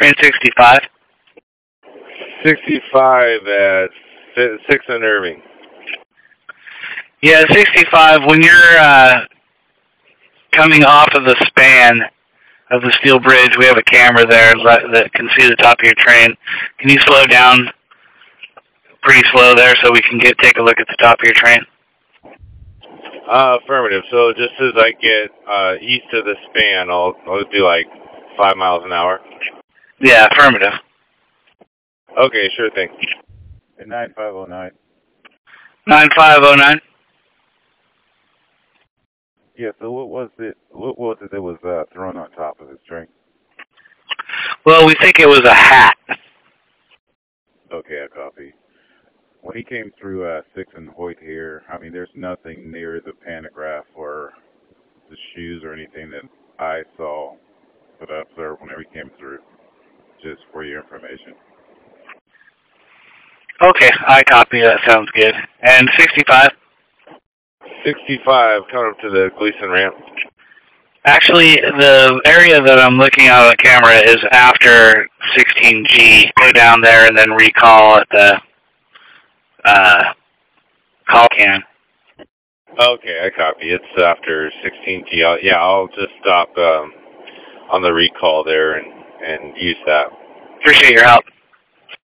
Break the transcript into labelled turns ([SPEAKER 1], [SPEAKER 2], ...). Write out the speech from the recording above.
[SPEAKER 1] Train 65.
[SPEAKER 2] 65 at 6 and Irving.
[SPEAKER 1] Yeah, 65, when you're coming off of the span of the steel bridge, we have a camera there that can see the top of your train. Can you slow down pretty slow there so we can take a look at the top of your train?
[SPEAKER 2] Affirmative. So just as I get east of the span, I'll do like 5 miles an hour.
[SPEAKER 1] Yeah, affirmative.
[SPEAKER 2] Okay, sure thing.
[SPEAKER 3] 9509.
[SPEAKER 1] 9509.
[SPEAKER 3] Yeah, so what was it that was thrown on top of this train?
[SPEAKER 1] Well, we think it was a hat.
[SPEAKER 3] Okay, I copy. When he came through 6 and Hoyt here, I mean, there's nothing near the pantograph or the shoes or anything that I saw that I observed whenever he came through, just for your information.
[SPEAKER 1] Okay, I copy. That sounds good. And 65?
[SPEAKER 2] 65, coming up to the Gleason ramp.
[SPEAKER 1] Actually, the area that I'm looking at on the camera is after 16G. Go down there and then recall at the call can.
[SPEAKER 2] Okay, I copy. It's after 16G. I'll just stop on the recall there and use that.
[SPEAKER 1] Appreciate your help.